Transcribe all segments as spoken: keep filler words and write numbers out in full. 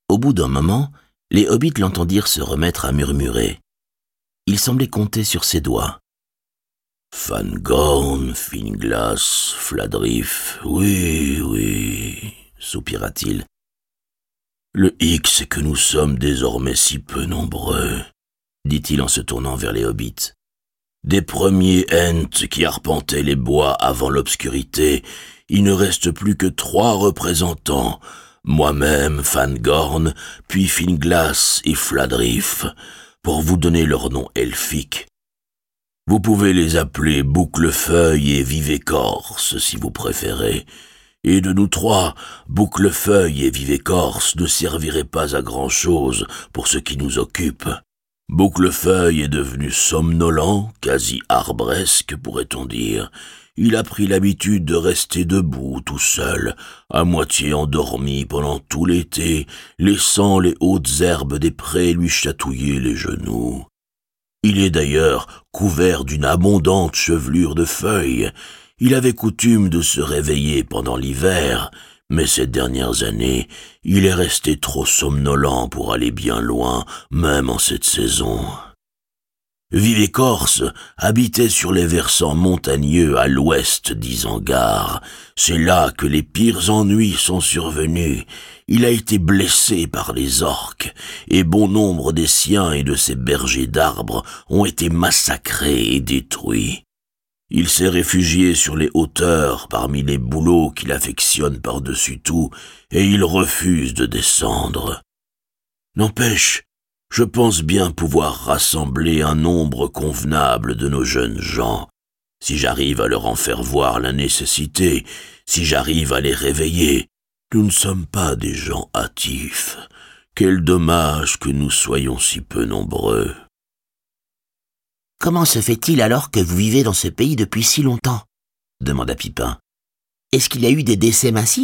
Au bout d'un moment, les hobbits l'entendirent se remettre à murmurer. Il semblait compter sur ses doigts. « Fangorn, Finglas, Fladrif, oui, oui, soupira-t-il. Le hic, c'est que nous sommes désormais si peu nombreux, dit-il en se tournant vers les hobbits. Des premiers Ents qui arpentaient les bois avant l'obscurité, il ne reste plus que trois représentants, moi-même, Fangorn, puis Finglas et Fladrif, pour vous donner leur nom elfique. Vous pouvez les appeler Bouclefeuille et Vivécorce, si vous préférez. Et de nous trois, Bouclefeuille et Vivécorce ne serviraient pas à grand-chose pour ce qui nous occupe. Bouclefeuille est devenu somnolent, quasi arbresque, pourrait-on dire. Il a pris l'habitude de rester debout, tout seul, à moitié endormi pendant tout l'été, laissant les hautes herbes des prés lui chatouiller les genoux. Il est d'ailleurs couvert d'une abondante chevelure de feuilles. Il avait coutume de se réveiller pendant l'hiver, mais ces dernières années, il est resté trop somnolent pour aller bien loin, même en cette saison. Vivécorce habitait sur les versants montagneux à l'ouest d'Isengard. C'est là que les pires ennuis sont survenus. Il a été blessé par les orques, et bon nombre des siens et de ses bergers d'arbres ont été massacrés et détruits. Il s'est réfugié sur les hauteurs parmi les bouleaux qu'il affectionne par-dessus tout, et il refuse de descendre. N'empêche, je pense bien pouvoir rassembler un nombre convenable de nos jeunes gens, si j'arrive à leur en faire voir la nécessité, si j'arrive à les réveiller. Nous ne sommes pas des gens hâtifs. Quel dommage que nous soyons si peu nombreux. » « Comment se fait-il alors que vous vivez dans ce pays depuis si longtemps ?» demanda Pipin. « Est-ce qu'il y a eu des décès massifs ?»«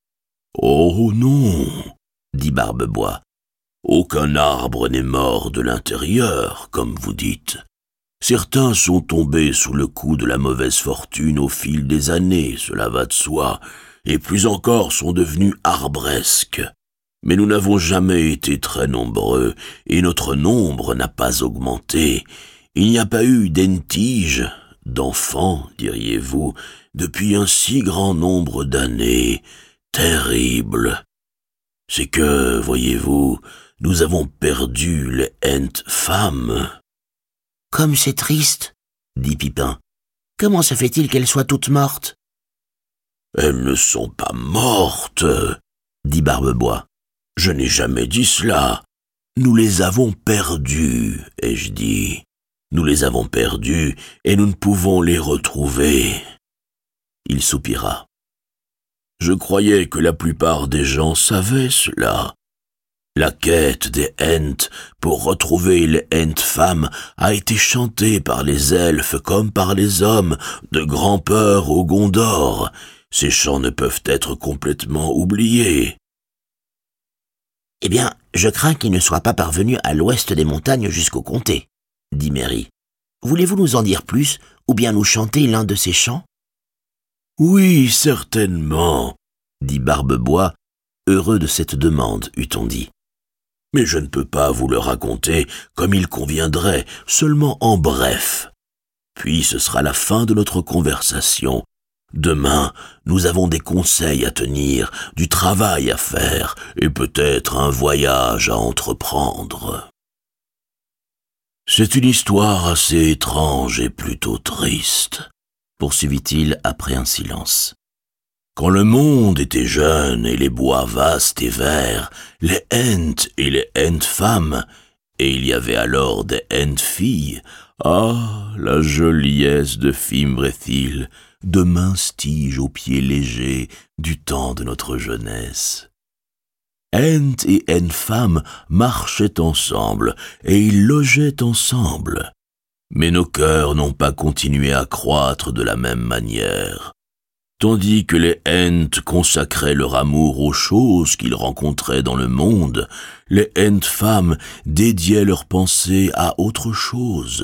Oh non, » dit Barbe-Bois. « Aucun arbre n'est mort de l'intérieur, comme vous dites. Certains sont tombés sous le coup de la mauvaise fortune au fil des années, cela va de soi, et plus encore sont devenus arbresques. Mais nous n'avons jamais été très nombreux, et notre nombre n'a pas augmenté. Il n'y a pas eu d'entiges, d'enfants, diriez-vous, depuis un si grand nombre d'années. Terrible. C'est que, voyez-vous, nous avons perdu les Ents femmes. »« Comme c'est triste, » dit Pipin. « Comment se fait-il qu'elles soient toutes mortes ?»« Elles ne sont pas mortes, » dit Barbe-Bois. « Je n'ai jamais dit cela. Nous les avons perdues, ai-je dit. Nous les avons perdues et nous ne pouvons les retrouver. » Il soupira. « Je croyais que la plupart des gens savaient cela. La quête des Ents pour retrouver les Ents femmes a été chantée par les elfes comme par les hommes, de grand-peur au Gondor. Ces chants ne peuvent être complètement oubliés. » « Eh bien, je crains qu'ils ne soient pas parvenus à l'ouest des montagnes jusqu'au comté, » dit Merry. « Voulez-vous nous en dire plus, ou bien nous chanter l'un de ces chants ?»« Oui, certainement, » dit Barbe-Bois, heureux de cette demande, eût-on dit. « Mais je ne peux pas vous le raconter comme il conviendrait, seulement en bref. Puis ce sera la fin de notre conversation. Demain, nous avons des conseils à tenir, du travail à faire, et peut-être un voyage à entreprendre. » C'est une histoire assez étrange et plutôt triste, poursuivit-il après un silence. Quand le monde était jeune et les bois vastes et verts, les Ents et les Ents femmes, et il y avait alors des Ents filles, ah, la joliesse de Fimbréthil, de minces tiges aux pieds légers du temps de notre jeunesse. Ents et Ents femmes marchaient ensemble et ils logeaient ensemble. Mais nos cœurs n'ont pas continué à croître de la même manière. Tandis que les Ents consacraient leur amour aux choses qu'ils rencontraient dans le monde, les Ents femmes dédiaient leurs pensées à autre chose,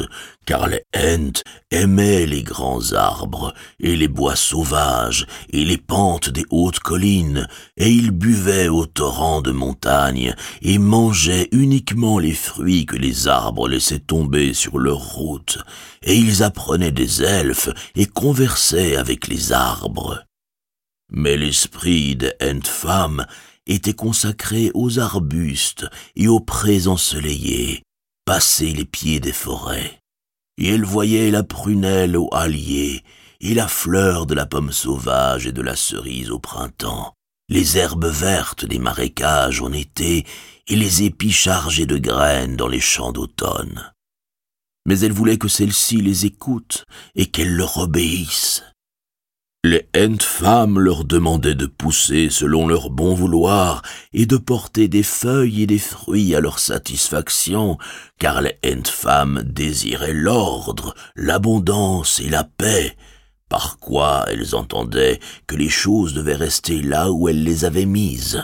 car les Ents aimaient les grands arbres, et les bois sauvages, et les pentes des hautes collines, et ils buvaient au torrent de montagne, et mangeaient uniquement les fruits que les arbres laissaient tomber sur leur route, et ils apprenaient des elfes, et conversaient avec les arbres. Mais l'esprit des Ents-femmes était consacré aux arbustes et aux prés ensoleillés, passés les pieds des forêts. Et elle voyait la prunelle au hallier, et la fleur de la pomme sauvage et de la cerise au printemps, les herbes vertes des marécages en été, et les épis chargés de graines dans les champs d'automne. Mais elle voulait que celles-ci les écoutent et qu'elles leur obéissent. Les Ents-femmes leur demandaient de pousser selon leur bon vouloir et de porter des feuilles et des fruits à leur satisfaction, car les Ents-femmes désiraient l'ordre, l'abondance et la paix, par quoi elles entendaient que les choses devaient rester là où elles les avaient mises.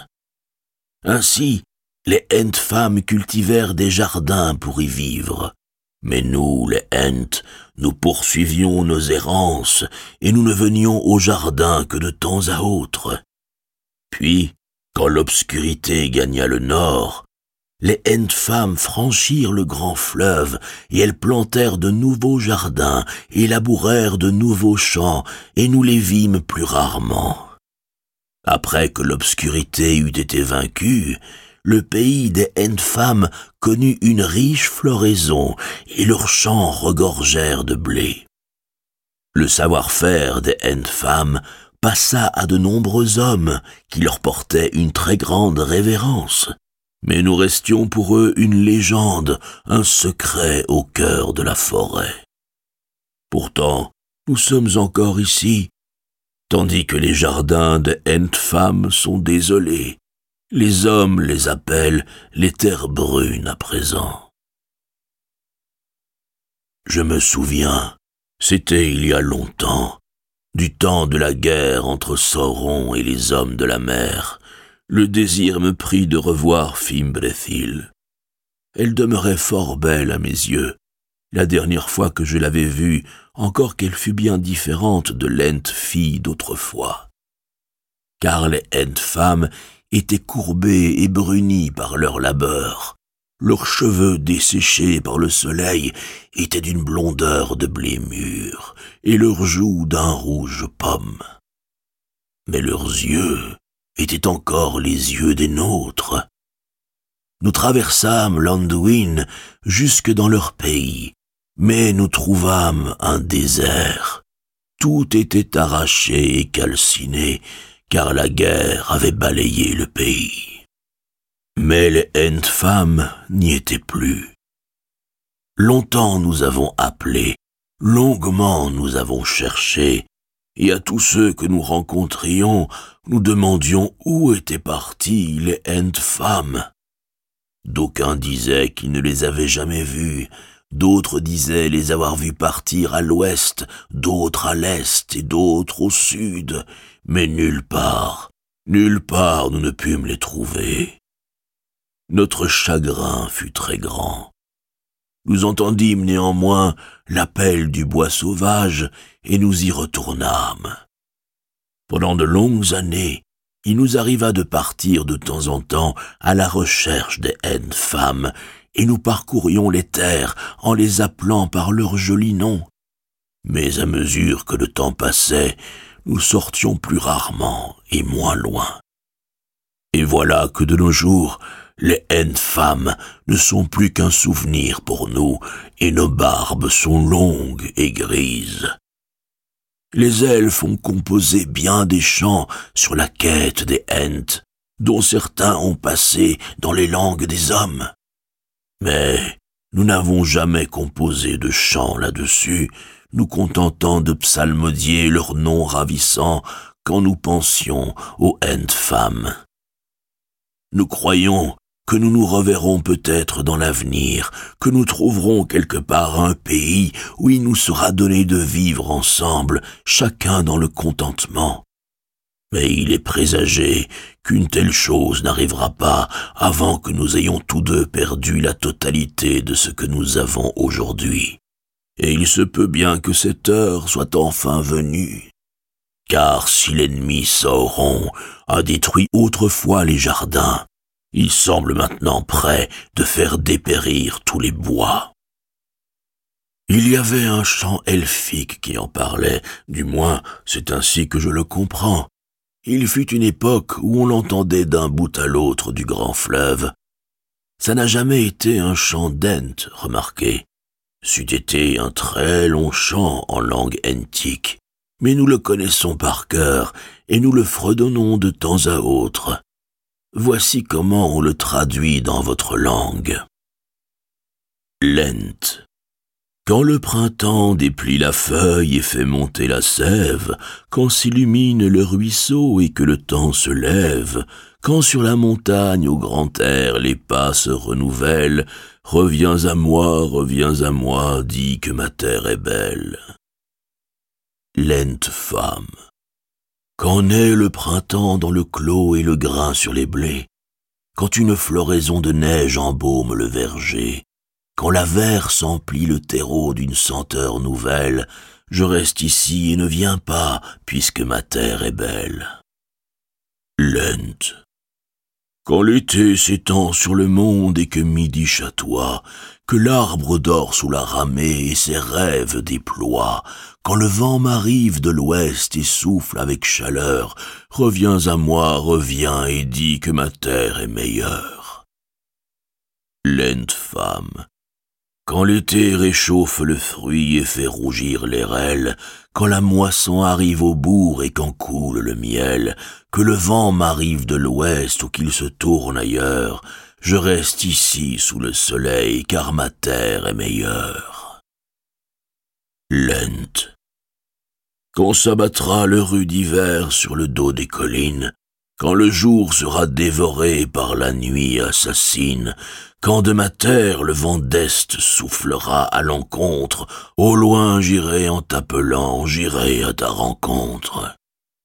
Ainsi, les Ents-femmes cultivèrent des jardins pour y vivre. Mais nous, les Ents, nous poursuivions nos errances, et nous ne venions au jardin que de temps à autre. Puis, quand l'obscurité gagna le nord, les Ents-femmes franchirent le grand fleuve, et elles plantèrent de nouveaux jardins, et labourèrent de nouveaux champs, et nous les vîmes plus rarement. Après que l'obscurité eut été vaincue, le pays des Ents-femmes connut une riche floraison, et leurs champs regorgèrent de blé. Le savoir-faire des Ents-femmes passa à de nombreux hommes qui leur portaient une très grande révérence, mais nous restions pour eux une légende, un secret au cœur de la forêt. Pourtant, nous sommes encore ici, tandis que les jardins des Ents-femmes sont désolés. Les hommes les appellent les terres brunes à présent. Je me souviens, c'était il y a longtemps, du temps de la guerre entre Sauron et les hommes de la mer, le désir me prit de revoir Fimbrethill. Elle demeurait fort belle à mes yeux, la dernière fois que je l'avais vue, encore qu'elle fût bien différente de l'Ent-fille d'autrefois. Car les Ent-femmes étaient courbés et brunis par leur labeur. Leurs cheveux desséchés par le soleil étaient d'une blondeur de blé mûr, et leurs joues d'un rouge pomme. Mais leurs yeux étaient encore les yeux des nôtres. Nous traversâmes l'Anduin jusque dans leur pays, mais nous trouvâmes un désert. Tout était arraché et calciné, car la guerre avait balayé le pays. Mais les Ents-femmes n'y étaient plus. Longtemps nous avons appelé, longuement nous avons cherché, et à tous ceux que nous rencontrions, nous demandions où étaient partis les Ents-femmes. D'aucuns disaient qu'ils ne les avaient jamais vus, d'autres disaient les avoir vus partir à l'ouest, d'autres à l'est et d'autres au sud, mais nulle part, nulle part nous ne pûmes les trouver. Notre chagrin fut très grand. Nous entendîmes néanmoins l'appel du bois sauvage et nous y retournâmes. Pendant de longues années, il nous arriva de partir de temps en temps à la recherche des Ents-femmes, et nous parcourions les terres en les appelant par leurs jolis noms. Mais à mesure que le temps passait, nous sortions plus rarement et moins loin. Et voilà que de nos jours, les Ents-femmes ne sont plus qu'un souvenir pour nous, et nos barbes sont longues et grises. Les elfes ont composé bien des chants sur la quête des Ents, dont certains ont passé dans les langues des hommes. Mais nous n'avons jamais composé de chants là-dessus, nous contentant de psalmodier leurs noms ravissants quand nous pensions aux Ents-femmes. Nous croyons que nous nous reverrons peut-être dans l'avenir, que nous trouverons quelque part un pays où il nous sera donné de vivre ensemble, chacun dans le contentement. Mais il est présagé qu'une telle chose n'arrivera pas avant que nous ayons tous deux perdu la totalité de ce que nous avons aujourd'hui. et il se peut bien que cette heure soit enfin venue. Car si l'ennemi Sauron a détruit autrefois les jardins, il semble maintenant prêt de faire dépérir tous les bois. Il y avait un chant elfique qui en parlait, du moins c'est ainsi que je le comprends. Il fut une époque où on l'entendait d'un bout à l'autre du grand fleuve. Ça n'a jamais été un chant d'Ent, remarquez. C'eût été un très long chant en langue entique, mais nous le connaissons par cœur et nous le fredonnons de temps à autre. Voici comment on le traduit dans votre langue. Lent. Quand le printemps déplie la feuille et fait monter la sève, quand s'illumine le ruisseau et que le temps se lève, quand sur la montagne au grand air les pas se renouvellent, reviens à moi, reviens à moi, dis que ma terre est belle. Lente femme. Quand naît le printemps dans le clos et le grain sur les blés, quand une floraison de neige embaume le verger, quand la verre s'emplit le terreau d'une senteur nouvelle, je reste ici et ne viens pas, puisque ma terre est belle. Lente. Quand l'été s'étend sur le monde et que midi chatoie, que l'arbre dort sous la ramée et ses rêves déploie, quand le vent m'arrive de l'ouest et souffle avec chaleur, reviens à moi, reviens et dis que ma terre est meilleure. Lente femme. Quand l'été réchauffe le fruit et fait rougir les rêles, quand la moisson arrive au bourg et qu'en coule le miel, que le vent m'arrive de l'ouest ou qu'il se tourne ailleurs, je reste ici sous le soleil car ma terre est meilleure. Lente. Quand s'abattra le rude hiver sur le dos des collines, quand le jour sera dévoré par la nuit assassine, quand de ma terre le vent d'Est soufflera à l'encontre, au loin j'irai en t'appelant, j'irai à ta rencontre.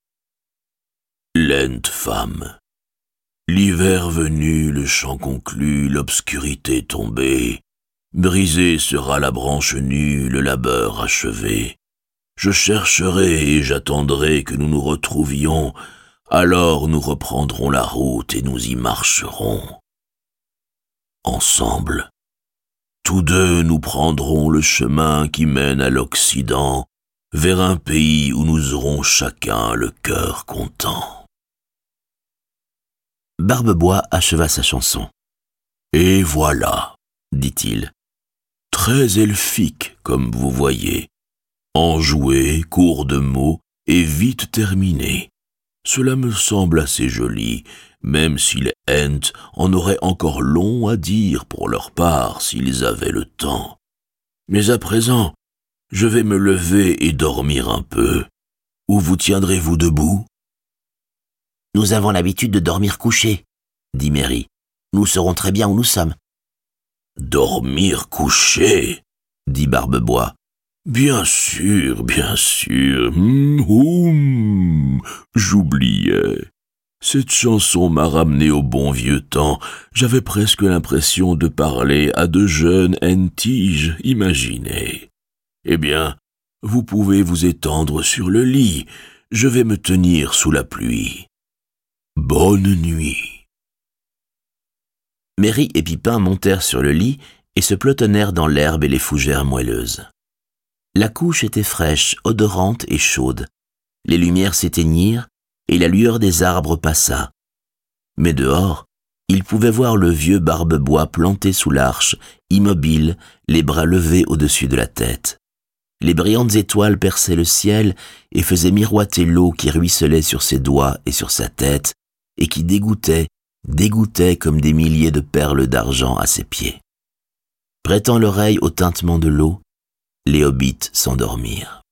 Lente femme. L'hiver venu, le chant conclu, l'obscurité tombée, brisée sera la branche nue, le labeur achevé. Je chercherai et j'attendrai que nous nous retrouvions, alors nous reprendrons la route et nous y marcherons. Ensemble, tous deux nous prendrons le chemin qui mène à l'Occident, vers un pays où nous aurons chacun le cœur content. Barbe-Bois acheva sa chanson. Et voilà, dit-il, très elfique comme vous voyez, enjoué, court de mots et vite terminé. Cela me semble assez joli, même si les Ents en auraient encore long à dire pour leur part s'ils avaient le temps. Mais à présent, je vais me lever et dormir un peu. Où vous tiendrez-vous debout? Nous avons l'habitude de dormir couchés, dit Merry. Nous saurons très bien où nous sommes. Dormir couché, dit Barbe-Bois. Bien sûr, bien sûr. Hum, hum, j'oubliais. Cette chanson m'a ramené au bon vieux temps. J'avais presque l'impression de parler à de jeunes Entiges, imaginez. Eh bien, vous pouvez vous étendre sur le lit. Je vais me tenir sous la pluie. Bonne nuit. Merry et Pipin montèrent sur le lit et se pelotonnèrent dans l'herbe et les fougères moelleuses. La couche était fraîche, odorante et chaude. Les lumières s'éteignirent et la lueur des arbres passa. Mais dehors, ils pouvaient voir le vieux Barbe-Bois planté sous l'arche, immobile, les bras levés au-dessus de la tête. Les brillantes étoiles perçaient le ciel et faisaient miroiter l'eau qui ruisselait sur ses doigts et sur sa tête, et qui dégouttait, dégouttait comme des milliers de perles d'argent à ses pieds. Prêtant l'oreille au tintement de l'eau, les hobbits s'endormirent.